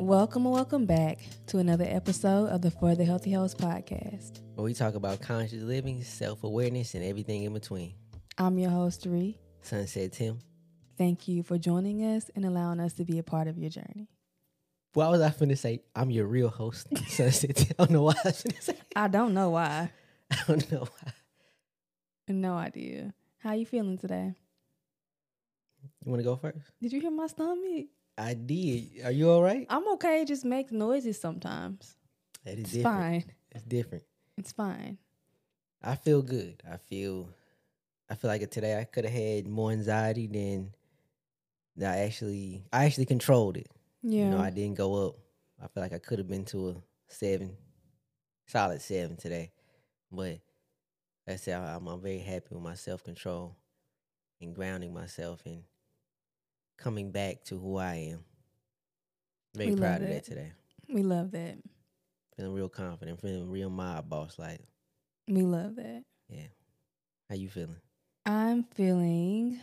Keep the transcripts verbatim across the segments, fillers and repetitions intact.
Welcome and welcome back to another episode of the For the Healthy Host podcast, where we talk about conscious living, self-awareness, and everything in between. I'm your host, Ree. Sunset Tim. Thank you for joining us and allowing us to be a part of your journey. Why was I finna say I'm your real host, Sunset Tim? I don't know why I was finna say it. I don't know why. I don't know why. No idea. How you feeling today? You want to go first? Did you hear my stomach? I did. Are you all right? I'm okay. It just makes noises sometimes. That is It's different. fine. It's different. It's fine. I feel good. I feel I feel like today I could have had more anxiety than that I actually I actually controlled it. Yeah. You know, I didn't go up. I feel like I could have been to a seven, solid seven today. But that's it. I'm, I'm very happy with my self-control and grounding myself and coming back to who I am. Very We proud love of that it. today. We love that. Feeling real confident, feeling real mob boss like. We love that. Yeah. How you feeling? I'm feeling,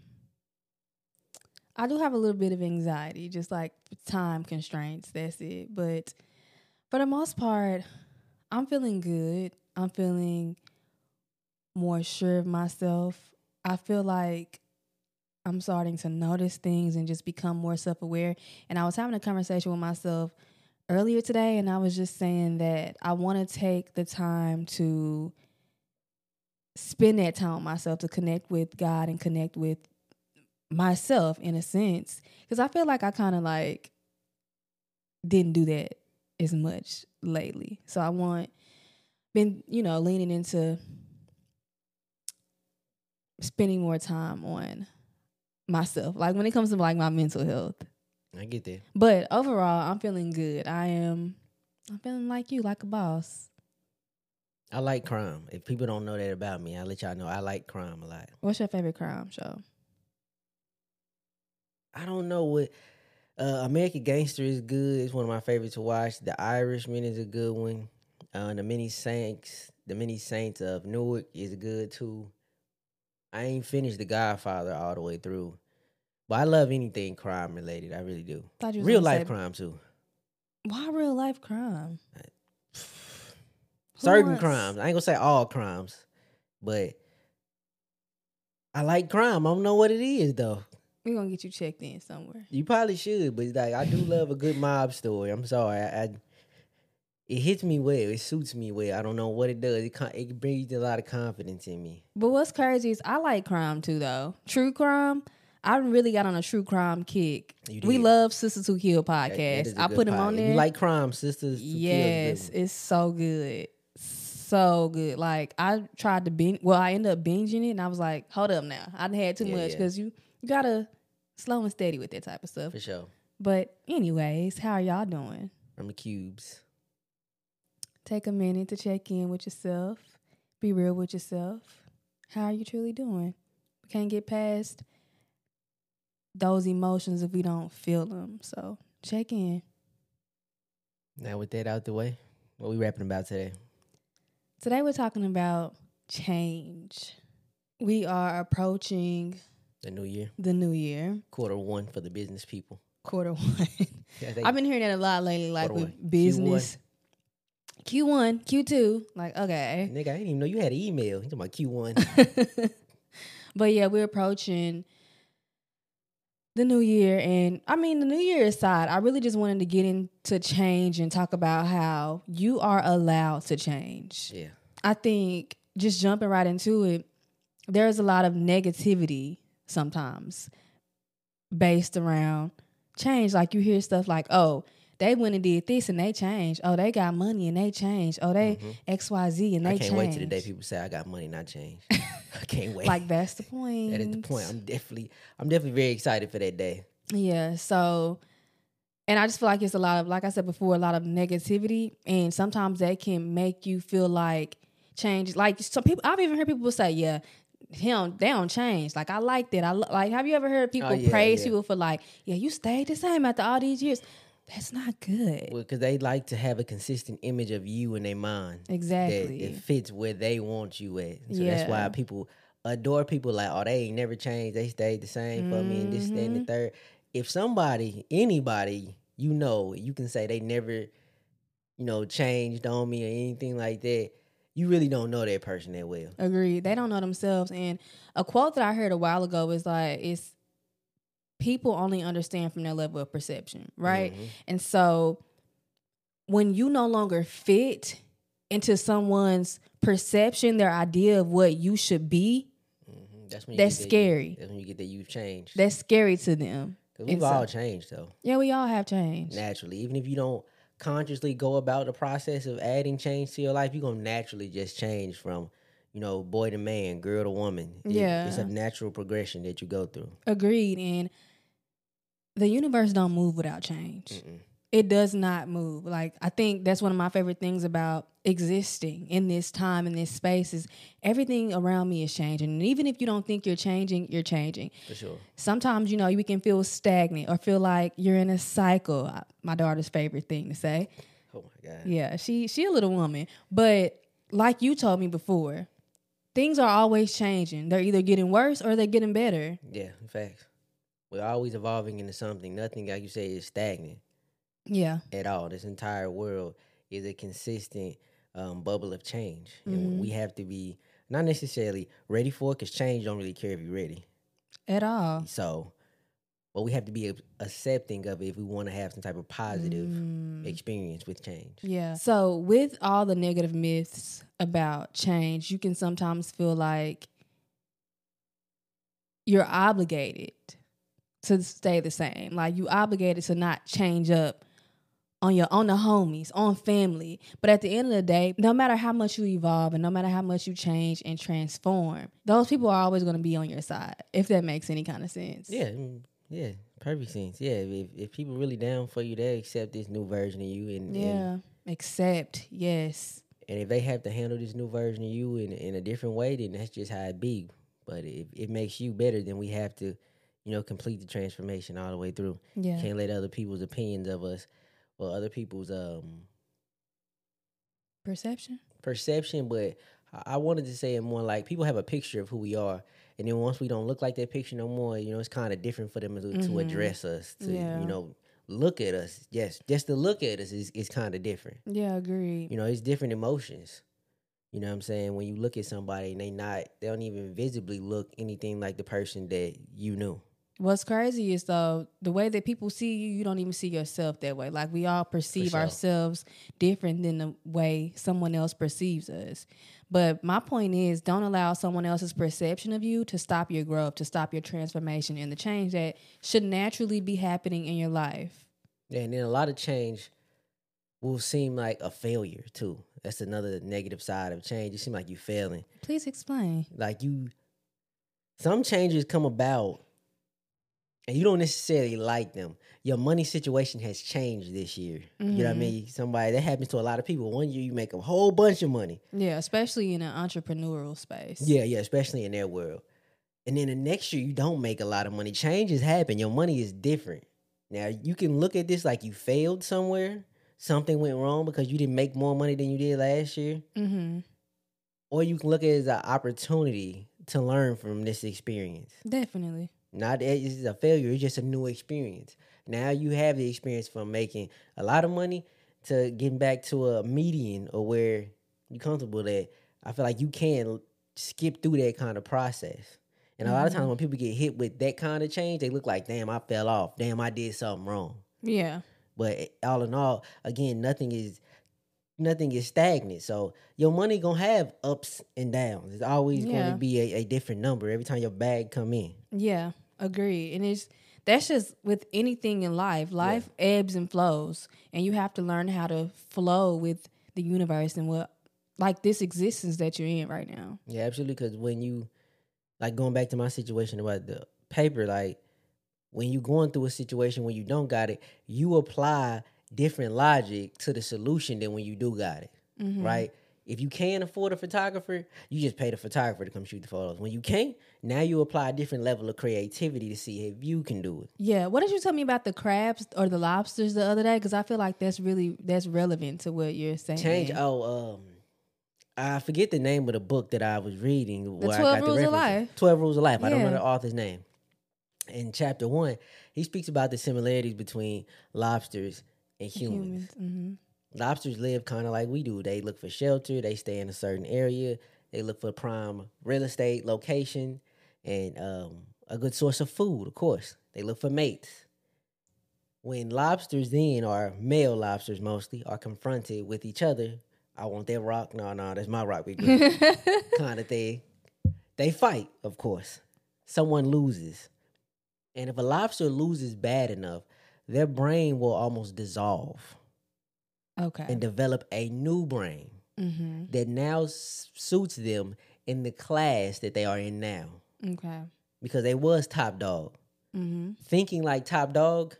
I do have a little bit of anxiety, just like time constraints, that's it. But for the most part, I'm feeling good. I'm feeling more sure of myself. I feel like I'm starting to notice things and just become more self-aware. And I was having a conversation with myself earlier today, and I was just saying that I want to take the time to spend that time with myself, to connect with God and connect with myself in a sense. Because I feel like I kind of like didn't do that as much lately. So I want, been, you know, leaning into spending more time on myself, like when it comes to like my mental health. I get that. But overall, I'm feeling good. I am, I'm feeling like you, like a boss. I like crime. If people don't know that about me, I'll let y'all know I like crime a lot. What's your favorite crime show? I don't know what. Uh, American Gangster is good. It's one of my favorites to watch. The Irishman is a good one. Uh, the Many Saints, the Many Saints of Newark is good too. I ain't finished The Godfather all the way through, but I love anything crime related. I really do. Thought you was Real gonna life say, crime too. why real life crime? Certain wants- crimes. I ain't gonna say all crimes, but I like crime. I don't know what it is though. We're gonna get you checked in somewhere. You probably should, but like I do love a good mob story. I'm sorry, I, I it hits me well. It suits me well. I don't know what it does. It con- it brings a lot of confidence in me. But what's crazy is I like crime too, though. True crime. I really got on a true crime kick. You We did. love Sisters Who Kill That- that podcast. is a I good put them pod. on If there. You like crime, sisters? to Kill is a good Yes, one. it's so good. So good. Like I tried to binge. Well, I ended up binging it, and I was like, "Hold up, now! I done had too Yeah, much yeah. because you, you gotta slow and steady with that type of stuff." For sure. But anyways, how are y'all doing? From the cubes. Take a minute to check in with yourself. Be real with yourself. How are you truly doing? We can't get past those emotions if we don't feel them. So check in. Now with that out the way, what we rapping about today? Today we're talking about change. We are approaching The new year, the new year, quarter one for the business people. quarter one. Yeah, they- I've been hearing that a lot lately, like Quarter with one. business. Q one, Q two, like, okay. Nigga, I didn't even know you had an email. You talking about Q one? But yeah, we're approaching the new year. And I mean, the new year aside, I really just wanted to get into change and talk about how you are allowed to change. Yeah. I think just jumping right into it, there's a lot of negativity sometimes based around change. Like you hear stuff like, oh, they went and did this and they changed. Oh, they got money and they changed. Oh, they Mhm. X Y Z and they I can't changed. wait till the day people say I got money and I change. I can't wait. Like that's the point. That is the point. I'm definitely, I'm definitely very excited for that day. Yeah, so, and I just feel like it's a lot of, like I said before, a lot of negativity, and sometimes that can make you feel like change. Like some people, I've even heard people say, "Yeah, him, they don't change." Like I like that. I lo- like. Have you ever heard people Oh, yeah, praise yeah. people for like, "Yeah, you stayed the same after all these years"? That's not good. Well, because they like to have a consistent image of you in their mind. Exactly. That, that fits where they want you at. So that's why Yeah. people adore people like, oh, they ain't never changed. They stayed the same for me and this, that, and the Mhm. third. If somebody, anybody you know, you can say they never, you know, changed on me or anything like that. You really don't know that person that well. Agreed. They don't know themselves. And a quote that I heard a while ago was like, it's people only understand from their level of perception, right? Mm-hmm. And so when you no longer fit into someone's perception, their idea of what you should be, mm-hmm. that's, when you that's scary. That you, that's when you get that you've changed. That's scary to them. Because we've and all so, changed, though. Yeah, we all have changed. Naturally. Even if you don't consciously go about the process of adding change to your life, you're going to naturally just change from, you know, boy to man, girl to woman. It, yeah. It's a natural progression that you go through. Agreed. And the universe don't move without change. Mm-mm. It does not move. Like, I think that's one of my favorite things about existing in this time, in this space, is everything around me is changing. And even if you don't think you're changing, you're changing. For sure. Sometimes, you know, you can feel stagnant or feel like you're in a cycle. My daughter's favorite thing to say. Oh, my God. Yeah, she she a little woman. But like you told me before, things are always changing. They're either getting worse or they're getting better. Yeah, in fact. We're always evolving into something. Nothing, like you say, is stagnant. Yeah. At all. This entire world is a consistent um, bubble of change. Mm-hmm. And we have to be not necessarily ready for it, because change don't really care if you're ready. At all. So, but we have to be accepting of it if we want to have some type of positive mm. experience with change. Yeah. So with all the negative myths about change, you can sometimes feel like you're obligated to stay the same. Like, you obligated to not change up on your on the homies, on family. But at the end of the day, no matter how much you evolve and no matter how much you change and transform, those people are always going to be on your side, if that makes any kind of sense. Yeah, yeah, perfect sense. Yeah, if if people really down for you, they accept this new version of you. And yeah, and, accept, yes. And if they have to handle this new version of you in in a different way, then that's just how it be. But if it makes you better, then we have to, you know, complete the transformation all the way through. Yeah. Can't let other people's opinions of us or other people's um perception. Perception, but I wanted to say it more like people have a picture of who we are, and then once we don't look like that picture no more, you know, it's kind of different for them to, mm-hmm. to address us, to yeah. you know, look at us. Yes, just to look at us is is kind of different. Yeah, agreed. You know, it's different emotions. You know what I'm saying? When you look at somebody and they not, they don't even visibly look anything like the person that you knew. What's crazy is, though, the way that people see you, you don't even see yourself that way. Like, we all perceive sure. ourselves different than the way someone else perceives us. But my point is, don't allow someone else's perception of you to stop your growth, to stop your transformation and the change that should naturally be happening in your life. Yeah, and then a lot of change will seem like a failure, too. That's another negative side of change. It seems like you're failing. Please explain. Like, you, some changes come about and you don't necessarily like them. Your money situation has changed this year. Mm-hmm. You know what I mean? Somebody, that happens to a lot of people. One year you make a whole bunch of money. Yeah, especially in an entrepreneurial space. Yeah, yeah, especially in that world. And then the next year you don't make a lot of money. Changes happen. Your money is different. Now, you can look at this like you failed somewhere. Something went wrong because you didn't make more money than you did last year. Mm-hmm. Or you can look at it as an opportunity to learn from this experience. Definitely. Not that it's a failure, it's just a new experience. Now you have the experience from making a lot of money to getting back to a median or where you're comfortable at. I feel like you can skip through that kind of process. And mm-hmm. a lot of times when people get hit with that kind of change, they look like, damn, I fell off. Damn, I did something wrong. Yeah. But all in all, again, nothing is nothing is stagnant. So your money gonna have ups and downs. It's always yeah. gonna be a, a different number every time your bag come in. Yeah, agree. And it's that's just with anything in life. Life yeah. ebbs and flows, and you have to learn how to flow with the universe and what, like, this existence that you're in right now. Yeah, absolutely. Because when you, like, going back to my situation about the paper, like, when you going through a situation when you don't got it, you apply different logic to the solution than when you do got it, mm-hmm. right? If you can't afford a photographer, you just pay the photographer to come shoot the photos. When you can't, now you apply a different level of creativity to see if you can do it. Yeah. What did you tell me about the crabs or the lobsters the other day? Because I feel like that's really, that's relevant to what you're saying. Change, oh, um, I forget the name of the book that I was reading. The where twelve I got Rules the of Life. twelve Rules of Life. Yeah. I don't know the author's name. in chapter one, he speaks about the similarities between lobsters and humans. Humans. Mm-hmm. Lobsters live kind of like we do. They look for shelter. They stay in a certain area. They look for prime real estate location and um, a good source of food, of course. They look for mates. When lobsters then, or male lobsters mostly, are confronted with each other, I want that rock. No, no, that's my rock. We good. Kind of thing. They fight, of course. Someone loses. And if a lobster loses bad enough, their brain will almost dissolve Okay. and develop a new brain Mm-hmm. that now s- suits them in the class that they are in now. Okay. Because they was top dog. Mm-hmm. Thinking like top dog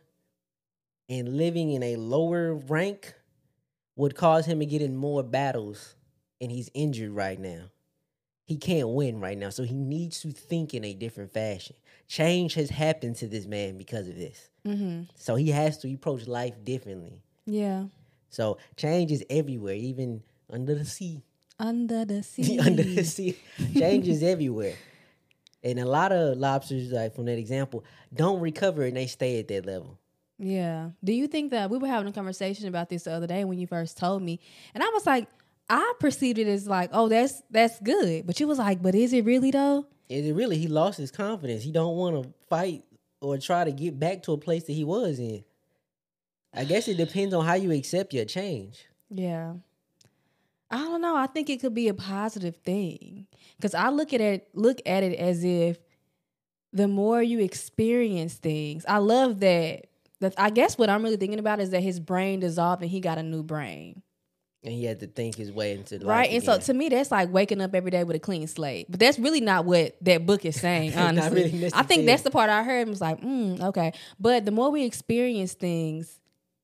and living in a lower rank would cause him to get in more battles, and he's injured right now. He can't win right now, so he needs to think in a different fashion. Change has happened to this man because of this. Mm-hmm. So he has to approach life differently. Yeah. So change is everywhere, even under the sea. Under the sea. Under the sea. Change is everywhere. And a lot of lobsters, like from that example, don't recover and they stay at that level. Yeah. Do you think that we were having a conversation about this the other day when you first told me, and I was like, I perceived it as like, oh, that's that's good, but you was like, but is it really though? Is it really? He lost his confidence. He don't want to fight or try to get back to a place that he was in. I guess it depends on how you accept your change. Yeah. I don't know. I think it could be a positive thing because I look at it look at it as if the more you experience things, I love that. That I guess what I'm really thinking about is that his brain dissolved and he got a new brain. And he had to think his way into life Right. And again. so to me, that's like waking up every day with a clean slate. But that's really not what that book is saying, Not honestly. really I think necessarily. that's the part I heard and was like, mm, okay. But the more we experience things,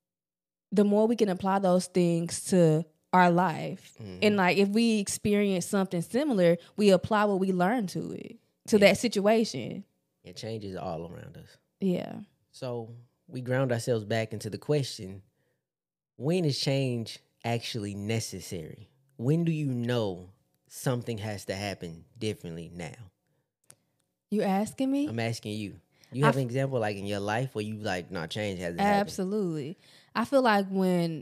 the more we can apply those things to our life. Mhm. And like if we experience something similar, we apply what we learn to it, to Yeah. that situation. It changes all around us. Yeah. So we ground ourselves back into the question, when is change actually necessary? When do you know something has to happen differently now? You asking me? I'm asking you. You I have f- an example like in your life where you like, not change has to happen? Absolutely. I feel like when,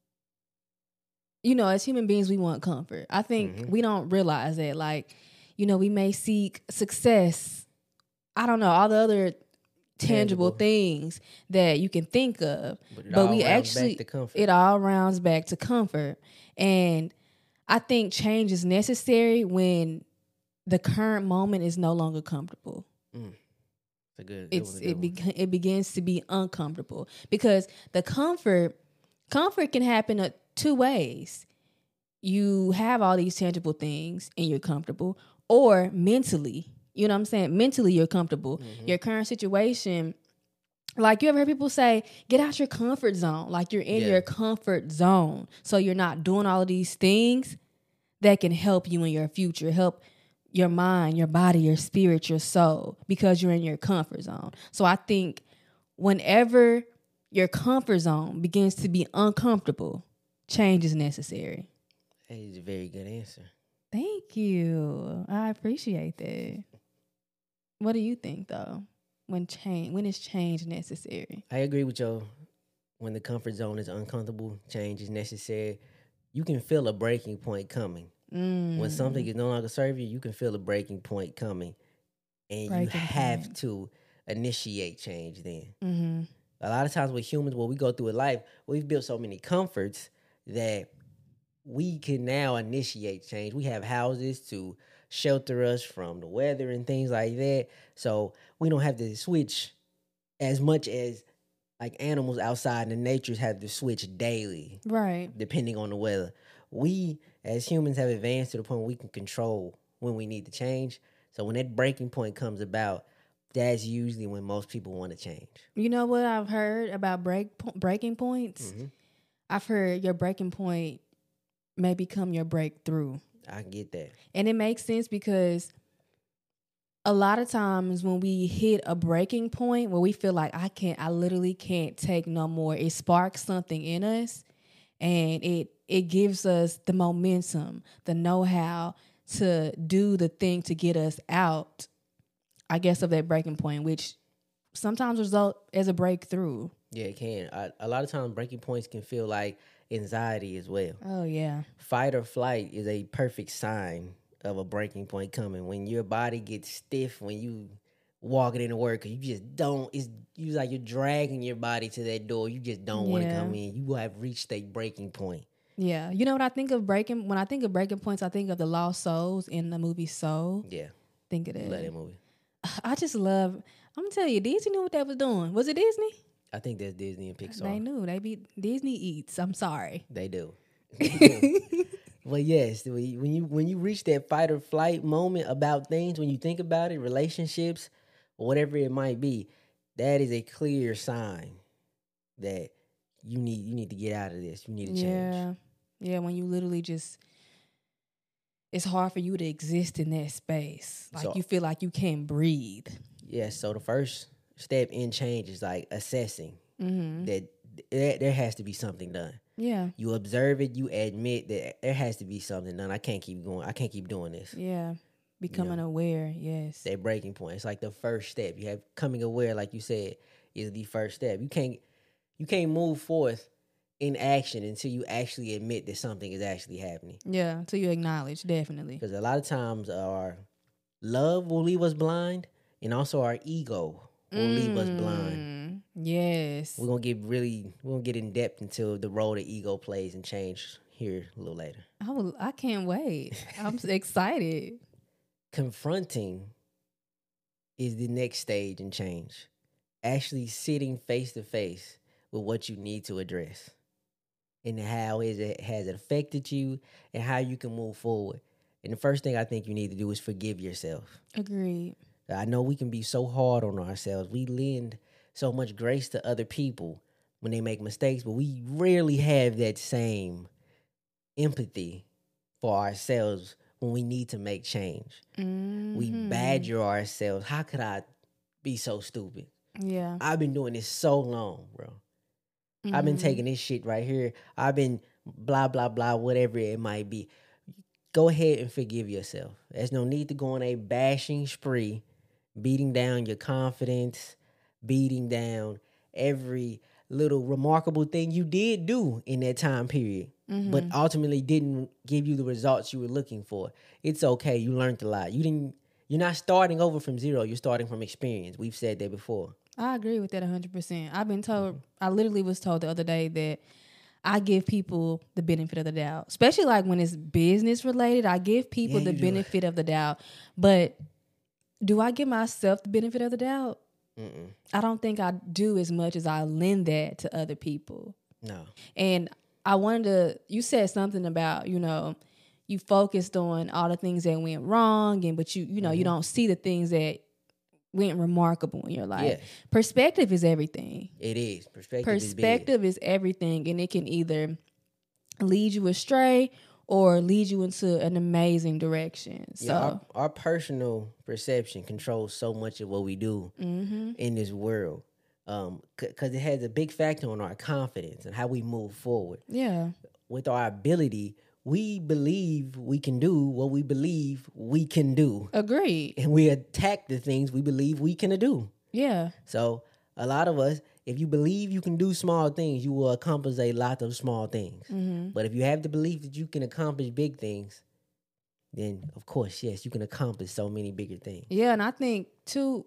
you know, as human beings, we want comfort. I think Mhm. we don't realize that. Like, you know, we may seek success. I don't know, all the other tangible, Tangible. things that you can think of. But, it But all we rounds actually, back to comfort. it all rounds back to comfort. And I think change is necessary when the current moment is no longer comfortable. It's a good, It's it, was a good it one. be, it begins to be uncomfortable because the comfort comfort can happen uh, two ways. You have all these tangible things and you're comfortable, or mentally, you know what I'm saying? Mentally, you're comfortable. Mhm. Your current situation, like you ever heard people say, get out your comfort zone. Like you're in Yeah. your comfort zone, so you're not doing all of these things that can help you in your future, help your mind, your body, your spirit, your soul, because you're in your comfort zone. So I think whenever your comfort zone begins to be uncomfortable, change is necessary. That is a very good answer. Thank you. I appreciate that. What do you think though? When change when is change necessary? I agree with you. When the comfort zone is uncomfortable, change is necessary. You can feel a breaking point coming. Mm. When something is no longer serving you, you can feel a breaking point coming. And Breaking you have point. to initiate change then. Mm-hmm. A lot of times with humans, what we go through in life, we've built so many comforts that we can now initiate change. We have houses to shelter us from the weather and things like that. So we don't have to switch as much as like animals outside in the nature have to switch daily, Right. depending on the weather. We as humans have advanced to the point where we can control when we need to change. So when that breaking point comes about, that's usually when most people want to change. You know what I've heard about break po- breaking points? Mhm. I've heard your breaking point may become your breakthrough. I get that. And it makes sense because a lot of times when we hit a breaking point where we feel like I can't, I literally can't take no more, it sparks something in us and it it gives us the momentum, the know-how to do the thing to get us out, I guess, of that breaking point, which sometimes result as a breakthrough. Yeah, it can. I, a lot of times, breaking points can feel like anxiety as well. Oh, yeah. Fight or flight is a perfect sign of a breaking point coming. When your body gets stiff, when you walking into work, you just don't. It's you like you're dragging your body to that door. You just don't want to Yeah. come in. You have reached a breaking point. Yeah. You know what I think of breaking? When I think of breaking points, I think of the lost souls in the movie Soul. Yeah, Think of I that. love that movie. I just love, I'm going to tell you, Disney knew what they was doing. Was it Disney? I think that's Disney and Pixar. They knew. They be Disney eats. I'm sorry. They do. They do. But yes, when you when you reach that fight or flight moment about things, when you think about it, relationships or whatever it might be, that is a clear sign that you need you need to get out of this. You need to change. Yeah. Yeah, when you literally just, it's hard for you to exist in that space. Like So- you feel like you can't breathe. Yes. So the first step in change is like assessing Mm-hmm. that there, there has to be something done. Yeah. You observe it. You admit that there has to be something done. I can't keep going. I can't keep doing this. Yeah. Becoming aware. Yes. That breaking point. It's like the first step. You have coming aware, like you said, is the first step. You can't you can't move forth in action until you actually admit that something is actually happening. Yeah. Until you acknowledge, definitely. Because a lot of times our love will leave us blind, and also our ego will leave us blind. Mm, yes. We're gonna get really we're gonna get in depth into the role that ego plays and change here a little later. I will, I can't wait. I'm s- excited. Confronting is the next stage in change. Actually sitting face to face with what you need to address and how is it has it affected you and how you can move forward. And the first thing I think you need to do is forgive yourself. Agreed. I know we can be so hard on ourselves. We lend so much grace to other people when they make mistakes, but we rarely have that same empathy for ourselves when we need to make change. Mm-hmm. We badger ourselves. How could I be so stupid? Yeah. I've been doing this so long, bro. I've been Mhm. taking this shit right here. I've been blah, blah, blah, whatever it might be. Go ahead and forgive yourself. There's no need to go on a bashing spree, beating down your confidence, beating down every little remarkable thing you did do in that time period, but ultimately didn't give you the results you were looking for. It's okay. You learned a lot. You didn't. You're not starting over from zero. You're starting from experience. We've said that before. I agree with that one hundred percent. I've been told, I literally was told the other day that I give people the benefit of the doubt, especially like when it's business related. I give people Yeah, the you do. benefit of the doubt, but do I give myself the benefit of the doubt? Mm-mm. I don't think I do as much as I lend that to other people. No. And I wanted to, you said something about, you know, you focused on all the things that went wrong, and but you, you know, you don't see the things that went remarkable in your life. Yes. Perspective is everything. It is. Perspective, Perspective is everything, and it can either lead you astray or lead you into an amazing direction. is big. So, Yeah, our, our personal perception controls so much of what we do mm-hmm. in this world. Um, because it has a big factor on our confidence and how we move forward. yeah, With our ability, we believe we can do what we believe we can do. agreed. And we attack the things we believe we can do. Yeah, So a lot of us, if you believe you can do small things, you will accomplish a lot of small things. mm-hmm. But if you have the belief that you can accomplish big things, then of course, yes, you can accomplish so many bigger things. yeah, and I think too,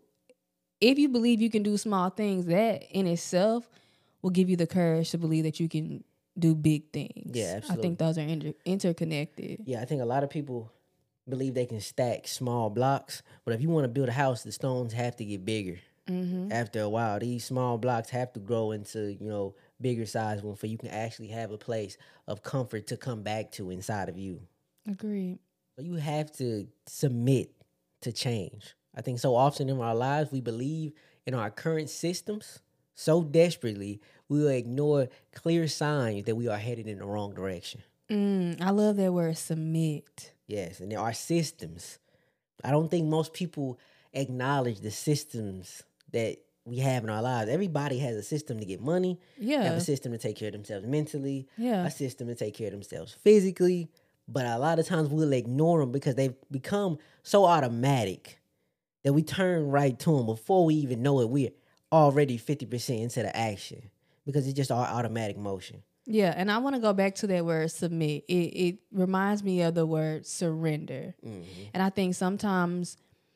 if you believe you can do small things, that in itself will give you the courage to believe that you can do big things. Yeah, I absolutely. think those are inter- interconnected. Yeah, I think a lot of people believe they can stack small blocks, but if you want to build a house, the stones have to get bigger. Mm-hmm. After a while, these small blocks have to grow into, you know, bigger size one for you can actually have a place of comfort to come back to inside of you. Agreed. So you have to submit to change. I think so often in our lives, we believe in our current systems so desperately, we will ignore clear signs that we are headed in the wrong direction. Mm, I love that word, submit. Yes, and there are systems. I don't think most people acknowledge the systems that we have in our lives. Everybody has a system to get money, Yeah. have a system to take care of themselves mentally, Yeah. a system to take care of themselves physically. But a lot of times we'll ignore them because they've become so automatic that we turn right to them before we even know it. We're already fifty percent into the action because it's just all automatic motion. Yeah, and I want to go back to that word submit. It it reminds me of the word surrender. Mm-hmm. And I think sometimes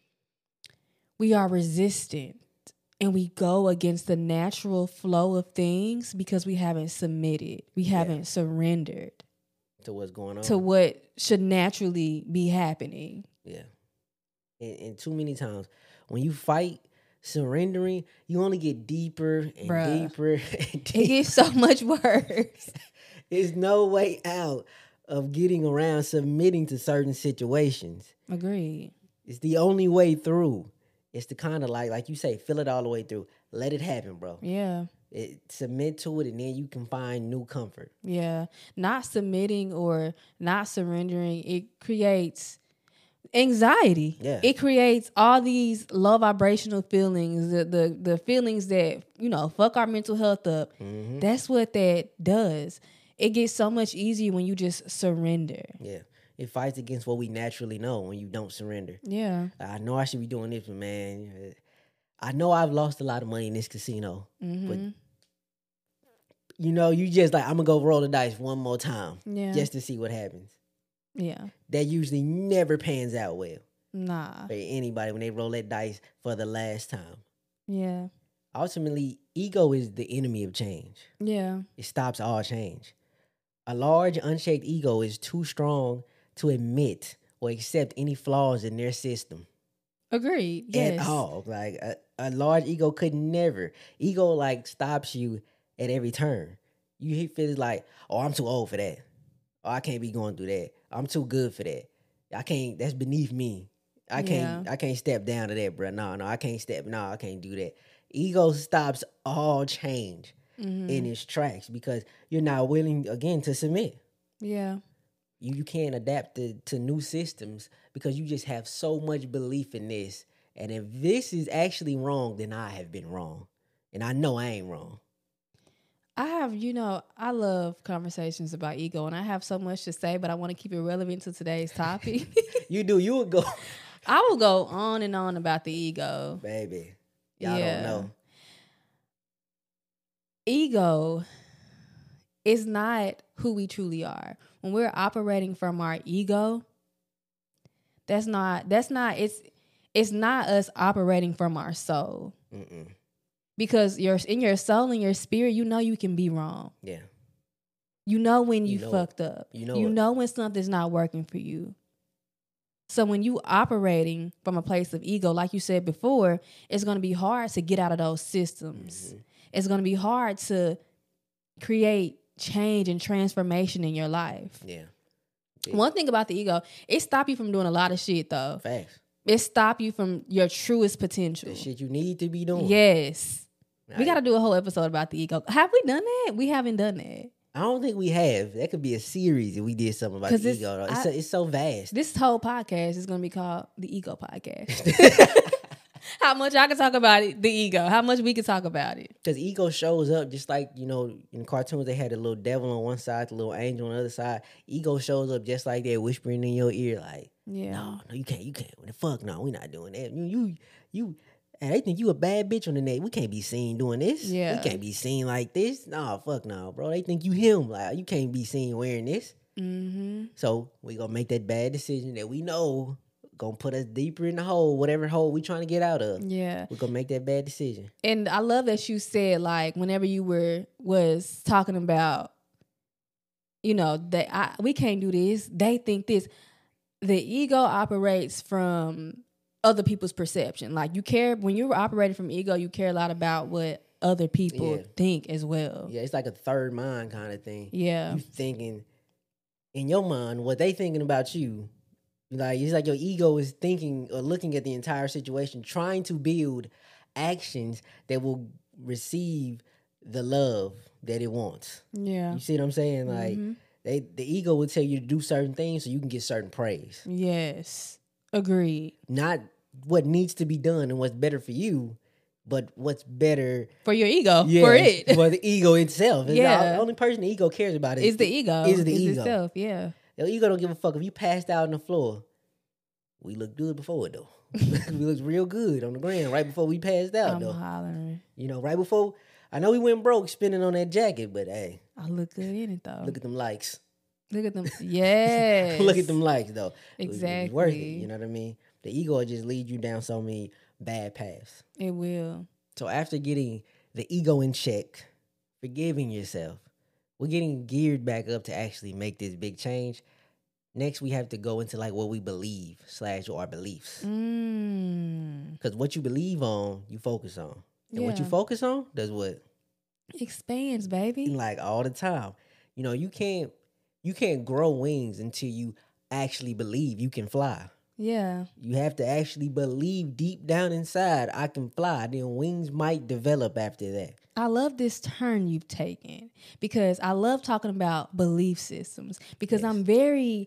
we are resistant and we go against the natural flow of things because we haven't submitted. We Yeah. haven't surrendered To what's going on. to what should naturally be happening. Yeah. And, and too many times when you fight, surrendering, you only get deeper and Bruh. deeper and It deeper. gets so much worse. There's no way out of getting around submitting to certain situations. Agreed. It's the only way through. It's to kind of like, like you say, feel it all the way through. Let it happen, bro. Yeah. It, submit to it, and then you can find new comfort. Yeah. Not submitting or not surrendering, it creates anxiety. Yeah. It creates all these low vibrational feelings, the the, the feelings that, you know, fuck our mental health up. Mm-hmm. That's what that does. It gets so much easier when you just surrender. Yeah. It fights against what we naturally know when you don't surrender. Yeah. I know I should be doing this, but man, I know I've lost a lot of money in this casino. Mm-hmm. But you know, you just like, I'm gonna go roll the dice one more time Yeah. just to see what happens. Yeah. That usually never pans out well Nah. for anybody when they roll that dice for the last time. Yeah. Ultimately, ego is the enemy of change. Yeah. It stops all change. A large, unshaked ego is too strong to admit or accept any flaws in their system. Agreed. Yes. At all. Like a, a large ego could never. Ego like stops you at every turn. You he feels like, oh, I'm too old for that. Oh, I can't be going through that. I'm too good for that. I can't. That's beneath me. I can't. Yeah. I can't step down to that, bro. No, no, I can't step. No, I can't do that. Ego stops all change Mm-hmm. in its tracks because you're not willing again to submit. Yeah. You you can't adapt to, to new systems because you just have so much belief in this. And if this is actually wrong, then I have been wrong. And I know I ain't wrong. I have, you know, I love conversations about ego and I have so much to say, but I want to keep it relevant to today's topic. You do, you would go, I will go on and on about the ego. baby. Y'all Yeah. don't know. Ego is not who we truly are. When we're operating from our ego, that's not, that's not, it's, it's not us operating from our soul. Mm-mm. Because you're in your soul and your spirit, you know you can be wrong. Yeah. You know when you, You know fucked up. You know you it. know when something's not working for you. So when you operating from a place of ego, like you said before, it's going to be hard to get out of those systems. Mm-hmm. It's going to be hard to create change and transformation in your life. Yeah. Yeah. One thing about the ego, it stop you from doing a lot of shit though. Facts. It stop you from your truest potential. The shit you need to be doing. Yes. Nah, We got to do a whole episode about the ego. Have we done that? We haven't done that. I don't think we have. That could be a series if we did something about 'Cause the it's- ego. Though. It's, I- so, it's so vast. This whole podcast is going to be called the Ego Podcast. How much I can talk about it, the ego. How much we can talk about it. Because ego shows up just like, you know, in cartoons, they had a little devil on one side, the little angel on the other side. Ego shows up just like that, whispering in your ear, like, Yeah. no, no, you can't, you can't. What the fuck? No, we not doing that. You, you, you, and they think you a bad bitch on the net. We can't be seen doing this. Yeah. We can't be seen like this. No, fuck no, bro. They think you him. Like, you can't be seen wearing this. Mm-hmm. So we gonna make that bad decision that we know gonna put us deeper in the hole, whatever hole we trying to get out of. Yeah. We're gonna make that bad decision. And I love that you said, like, whenever you were, was talking about, you know, that I, we can't do this. They think this. The ego operates from other people's perception. Like, you care, when you're operating from ego, you care a lot about what other people Yeah. think as well. Yeah, it's like a third mind kind of thing. Yeah. You thinking in your mind what they thinking about you. Like, it's like your ego is thinking or looking at the entire situation, trying to build actions that will receive the love that it wants. Yeah. You see what I'm saying? Like, Mhm. they the ego will tell you to do certain things so you can get certain praise. Yes. Agreed. Not what needs to be done and what's better for you, but what's better For your ego. yeah, For it. for the ego itself. It's Yeah. the only person the ego cares about is It's the ego. Is the It's ego. itself. Yeah. Your ego don't give a fuck if you passed out on the floor. we looked good before it though. We looked real good on the ground right before we passed out I'm though. hollering. You know, right before I know we went broke spending on that jacket, but hey, I look good in it though. look at them likes. Look at them. Yes. Look at them likes though. Exactly. It was worth it. You know what I mean? The ego will just lead you down so many bad paths. It will. So after getting the ego in check, forgiving yourself, we're getting geared back up to actually make this big change. Next, we have to go into like what we believe slash our beliefs. Because Mm. what you believe on, you focus on. And what you Yeah. focus on does what? Expands, baby. Like all the time. You know, you can't you can't grow wings until you actually believe you can fly. Yeah. You have to actually believe deep down inside, I can fly. Then wings might develop after that. I love this turn you've taken because I love talking about belief systems because Yes. I'm very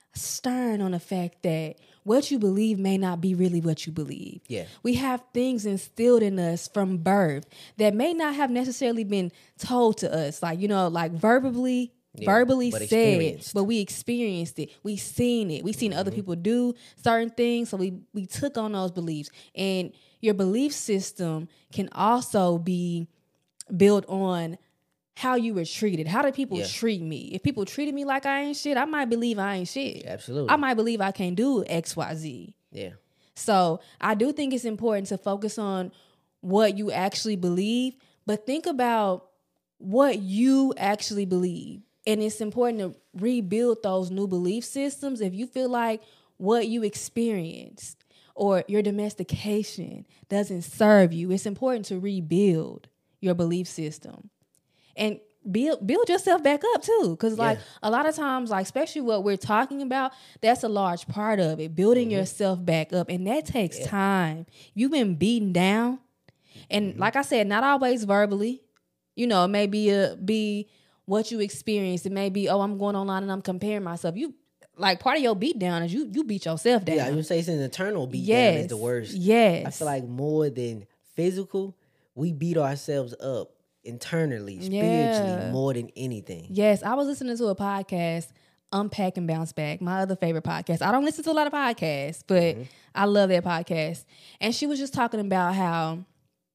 stern on the fact that what you believe may not be really what you believe. Yeah. We have things instilled in us from birth that may not have necessarily been told to us, like, you know, like verbally, Yeah, verbally but said, experienced. but we experienced it. We seen it. We seen other people do certain things, so we we took on those beliefs. And your belief system can also be built on how you were treated. How did people Yeah. treat me? If people treated me like I ain't shit, I might believe I ain't shit. Absolutely. I might believe I can't do X, Y, Z. Yeah. So I do think it's important to focus on what you actually believe, but think about what you actually believe. And it's important to rebuild those new belief systems if you feel like what you experienced or your domestication doesn't serve you. It's important to rebuild your belief system and build build yourself back up too. Because like Yeah. a lot of times, like especially what we're talking about, that's a large part of it, building yourself back up. And that takes Yeah. time. You've been beaten down. And like I said, not always verbally. You know, it may be a be what you experienced. It may be, oh, I'm going online and I'm comparing myself. You like part of your beat down is you you beat yourself down. Yeah, I would say it's an eternal beat yes. down is the worst. Yes. I feel like more than physical, we beat ourselves up internally, spiritually, Yeah. more than anything. Yes, I was listening to a podcast, Unpack and Bounce Back, my other favorite podcast. I don't listen to a lot of podcasts, but I love that podcast. And she was just talking about how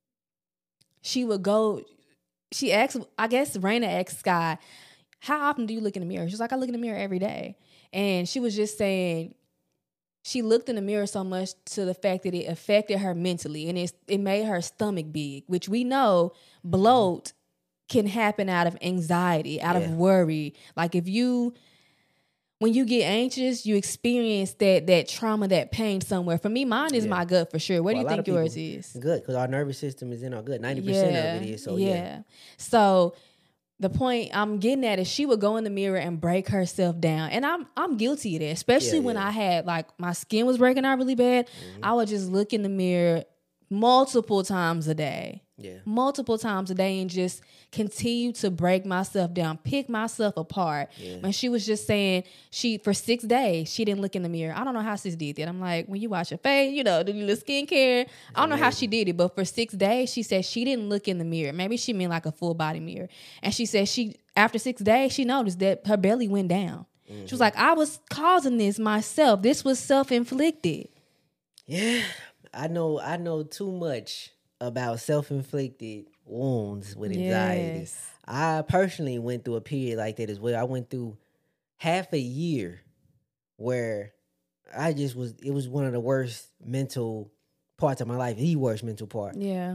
she would go, she asked, I guess Raina asked Sky, how often do you look in the mirror? She's like, I look in the mirror every day. And she was just saying, she looked in the mirror so much to the fact that it affected her mentally, and it, it made her stomach big, which we know bloat can happen out of anxiety, out Yeah. of worry. Like if you, when you get anxious, you experience that that trauma, that pain somewhere. For me, mine is Yeah. my gut for sure. What For a do you lot think of yours people, is? Good, because our nervous system is in our gut. ninety percent of it is. So, yeah. So the point I'm getting at is she would go in the mirror and break herself down. And I'm I'm guilty of that, especially Yeah, when yeah. I had, like, my skin was breaking out really bad. I would just look in the mirror multiple times a day. Yeah. Multiple times a day and just continue to break myself down, pick myself apart. Yeah. And she was just saying she, for six days, she didn't look in the mirror. I don't know how sis did that. I'm like, when you wash your face, you know, do your little skincare. I don't know how she did it, but for six days, she said she didn't look in the mirror. Maybe she meant like a full body mirror. And she said she, after six days, she noticed that her belly went down. She was like, I was causing this myself. This was self-inflicted. Yeah. I know I know too much about self-inflicted wounds with anxiety. Yes. I personally went through a period like that as well. I went through half a year where I just was, it was one of the worst mental parts of my life, the worst mental part. Yeah.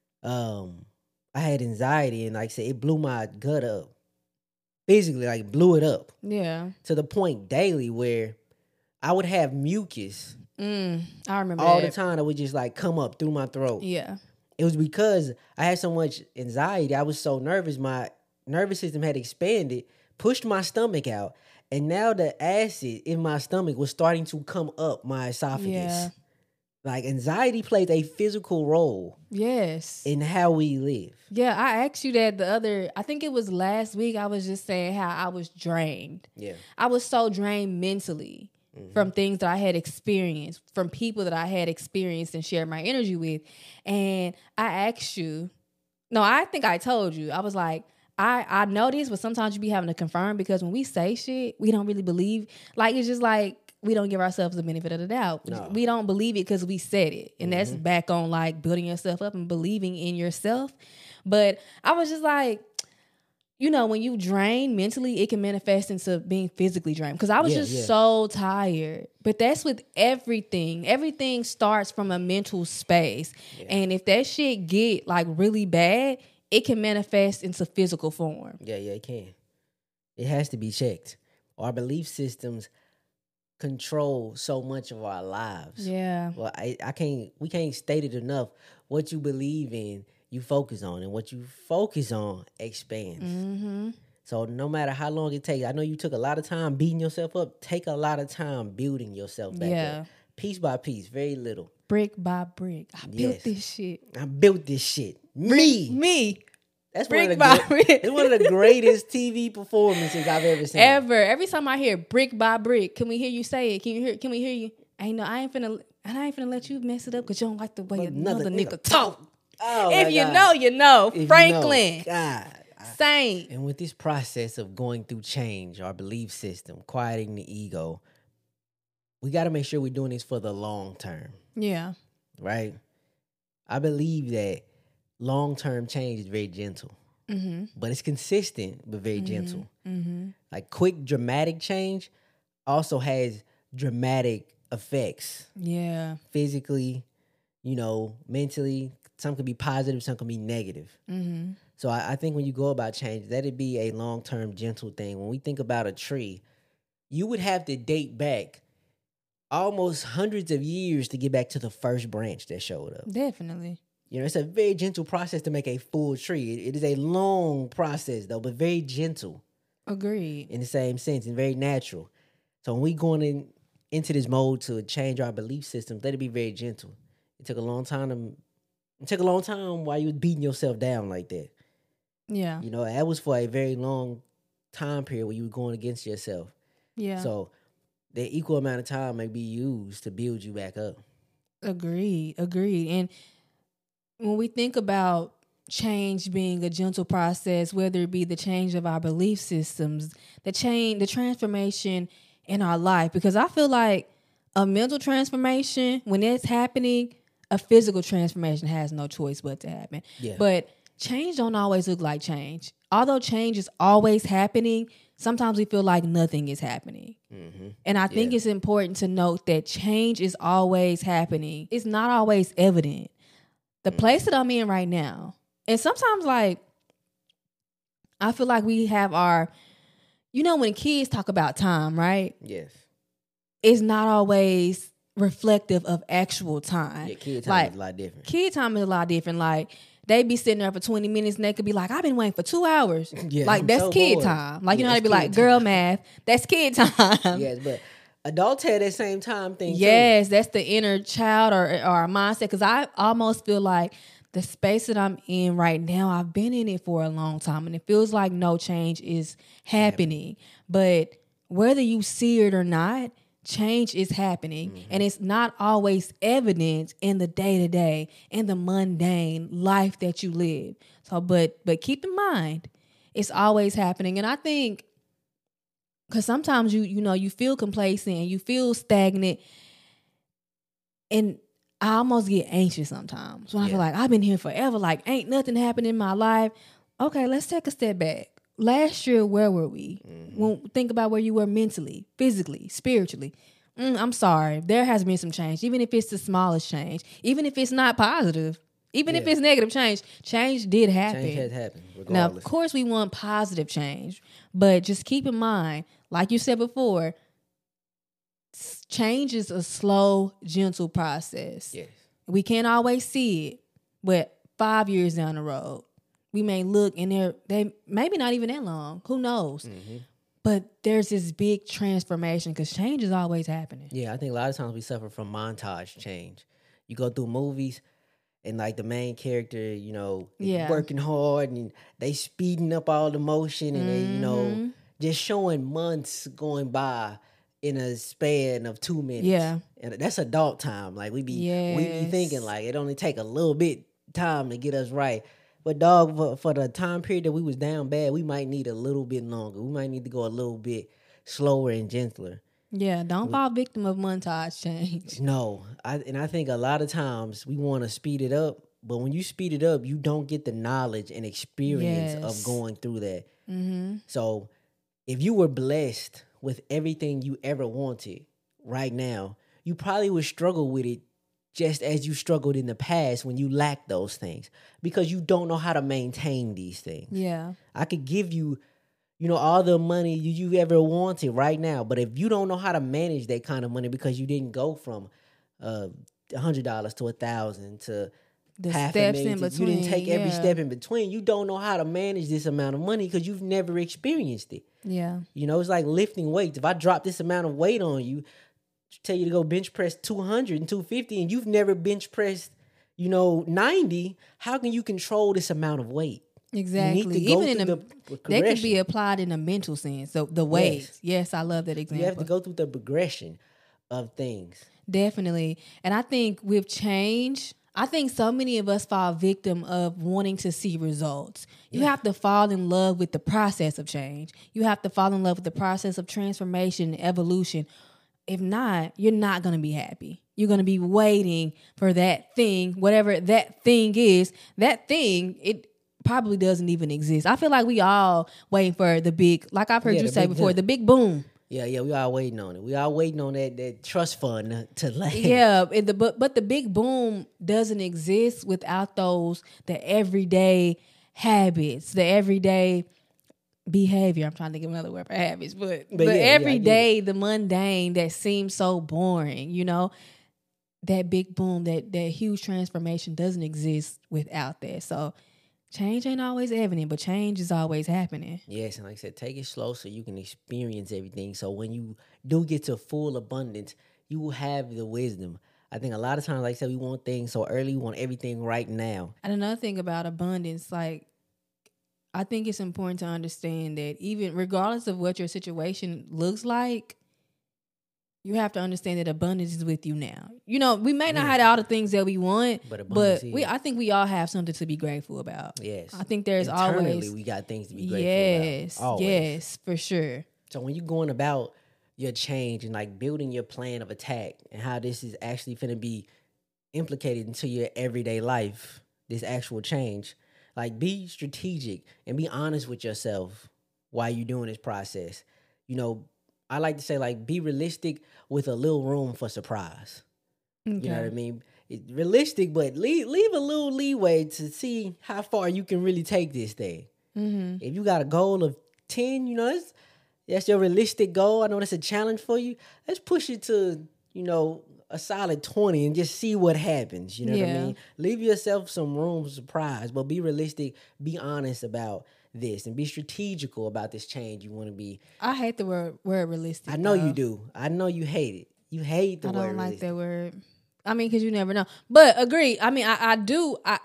Um, I had anxiety, and like I said, it blew my gut up. Physically, like blew it up Yeah. to the point daily where I would have mucus Mm, I remember all that. the time that would just like come up through my throat. Yeah. It was because I had so much anxiety. I was so nervous. My nervous system had expanded, pushed my stomach out, and now the acid in my stomach was starting to come up my esophagus. Yeah. Like anxiety plays a physical role Yes. in how we live. Yeah, I asked you that the other, I think it was last week. I was just saying how I was drained. Yeah. I was so drained mentally from things that I had experienced, from people that I had experienced and shared my energy with. And I asked you, no, I think I told you, I was like, I, I know this, but sometimes you be having to confirm because when we say shit, we don't really believe. Like, it's just like, we don't give ourselves the benefit of the doubt. No. We don't believe it because we said it. And Mm-hmm. that's back on like building yourself up and believing in yourself. But I was just like, you know, when you drain mentally, it can manifest into being physically drained. Because I was Yeah, just yeah. so tired. But that's with everything. Everything starts from a mental space. Yeah. And if that shit get like really bad, it can manifest into physical form. Yeah, yeah, it can. It has to be checked. Our belief systems control so much of our lives. Yeah. Well, I, I can't. We can't state it enough. What you believe in, you focus on, and what you focus on expands. Mm-hmm. So no matter how long it takes, I know you took a lot of time beating yourself up. Take a lot of time building yourself back Yeah. up, piece by piece, very little. Brick by brick. I built Yes. this shit. I built this shit. Me. Me. That's one of Brick the by gre- brick. It's one of the greatest T V performances I've ever seen. Ever. Every time I hear brick by brick, can we hear you say it? Can you hear? Can we hear you? Ain't no. I ain't finna. And I ain't finna let you mess it up because you don't like the way another, Another nigga, nigga talk. Oh, If my you God. know, you know. If you Franklin, know, God. Saint. And with this process of going through change, our belief system, quieting the ego, we got to make sure we're doing this for the long term, Yeah. right? I believe that long term change is very gentle, Mm-hmm. but it's consistent, but very gentle. Mm-hmm. Like quick, dramatic change also has dramatic effects Yeah. physically, you know, mentally. Some can be positive, some can be negative. Mm-hmm. So I, I think when you go about change, that'd be a long-term gentle thing. When we think about a tree, you would have to date back almost hundreds of years to get back to the first branch that showed up. Definitely. You know, it's a very gentle process to make a full tree. It, it is a long process though, but very gentle Agreed. in the same sense and very natural. So when we going in into this mode to change our belief systems, let it be very gentle. It took a long time to it took a long time while you was beating yourself down like that. Yeah. You know, that was for a very long time period where you were going against yourself. Yeah. So the equal amount of time may be used to build you back up. Agreed. Agreed. And when we think about change being a gentle process, whether it be the change of our belief systems, the change, the transformation in our life, because I feel like a mental transformation, when it's happening, a physical transformation has no choice but to happen. Yeah. But change don't always look like change. Although change is always happening, sometimes we feel like nothing is happening. Mm-hmm. And I think Yeah. it's important to note that change is always happening. It's not always evident. The place that I'm in right now, and sometimes like, I feel like we have our, you know, when kids talk about time, right? Yes. It's not always reflective of actual time. Yeah, kid time Like, is a lot different. Kid time is a lot different. Like, they be sitting there for twenty minutes and they could be like, I've been waiting for two hours. Yeah, like, I'm that's so kid bored. time. Like, you Yeah, know how they that's be like, kid girl time. math, that's kid time. Yes, but adults have that same time thing too. Yes, that's the inner child or, or our mindset. Because I almost feel like the space that I'm in right now, I've been in it for a long time. And it feels like no change is happening. But whether you see it or not, change is happening. Mm-hmm. And it's not always evident in the day-to-day, in the mundane life that you live. So, but but keep in mind, it's always happening. And I think, because sometimes you you know, you feel complacent and you feel stagnant. And I almost get anxious sometimes when I Yeah. feel like I've been here forever. Like, ain't nothing happening in my life. Okay, let's take a step back. Last year, where were we? Mm-hmm. When think about where you were mentally, physically, spiritually. Mm, I'm sorry. There has been some change, even if it's the smallest change, even if it's not positive, even if Yeah. it's negative change. Change did happen. Change has happened, Now, regardless. of course, we want positive change, but just keep in mind, like you said before, s- change is a slow, gentle process. Yes. We can't always see it, but five years down the road, we may look and they're they maybe not even that long. Who knows? Mm-hmm. But there's this big transformation because change is always happening. Yeah, I think a lot of times we suffer from montage change. You go through movies and like the main character, you know, they Yeah. working hard and they speeding up all the motion and they, you know, Mhm. just showing months going by in a span of two minutes. Yeah. And that's adult time. Like we be we be Yes. thinking like it only take a little bit time to get us right. But dog, for, for the time period that we was down bad, we might need a little bit longer. We might need to go a little bit slower and gentler. Yeah, don't fall victim of montage change. No, I, and I think a lot of times we want to speed it up, but when you speed it up, you don't get the knowledge and experience Yes. of going through that. Mm-hmm. So if you were blessed with everything you ever wanted right now, you probably would struggle with it just as you struggled in the past when you lacked those things because you don't know how to maintain these things. Yeah. I could give you, you know, all the money you, you ever wanted right now, but if you don't know how to manage that kind of money because you didn't go from uh, one hundred dollars to one thousand to The half a steps million, in to- between. you didn't take every yeah. step in between, you don't know how to manage this amount of money because you've never experienced it. Yeah. You know, it's like lifting weights. If I drop this amount of weight on you, tell you to go bench press two hundred and two fifty and you've never bench pressed, you know, ninety, how can you control this amount of weight? Exactly. You need to go Even in through a, the that could progression. be applied in a mental sense. So the weights. Yes, I love that example. You have to go through the progression of things. Definitely. And I think with change, I think so many of us fall victim of wanting to see results. You Yeah. have to fall in love with the process of change. You have to fall in love with the process of transformation, evolution. If not, you're not going to be happy. You're going to be waiting for that thing, whatever that thing is. That thing, it probably doesn't even exist. I feel like we all waiting for the big, like I've heard Yeah, you the say big before, jump. the big boom. Yeah, yeah, we all waiting on it. We all waiting on that that trust fund to, to land. Yeah, and the, but but the big boom doesn't exist without those the everyday habits, the everyday behavior. I'm trying to give another word for habits, but But the yeah, yeah, I get everyday, the mundane that seems so boring. You know, that big boom, that that huge transformation doesn't exist without that. So change ain't always evident, but change is always happening. Yes, and like I said, take it slow so you can experience everything. So when you do get to full abundance, you will have the wisdom. I think a lot of times, like I said, we want things so early, we want everything right now. And another thing about abundance, like, I think it's important to understand that even regardless of what your situation looks like, you have to understand that abundance is with you now. You know, we may not Yeah. have all the things that we want, But but abundance we is. I think we all have something to be grateful about. Yes. I think there's Internally, always we got things to be grateful yes, about. Always. yes, for sure. So when you're going about your change and like building your plan of attack and how this is actually going to be implicated into your everyday life, this actual change, like be strategic and be honest with yourself while you're doing this process. You know, I like to say like be realistic with a little room for surprise. Okay. You know what I mean? It's realistic, but leave leave a little leeway to see how far you can really take this thing. Mm-hmm. If you got a goal of ten, you know, that's, that's your realistic goal. I know that's a challenge for you. Let's push it to, you know, a solid twenty and just see what happens. You know what I Yeah. mean? Leave yourself some room for surprise, but be realistic, be honest about this, and be strategical about this change you want to be. I hate the word word realistic. I know though. you do. I know you hate it. You hate the I word don't like realistic. that word. I mean, because you never know. But agree. I mean, I, I do. I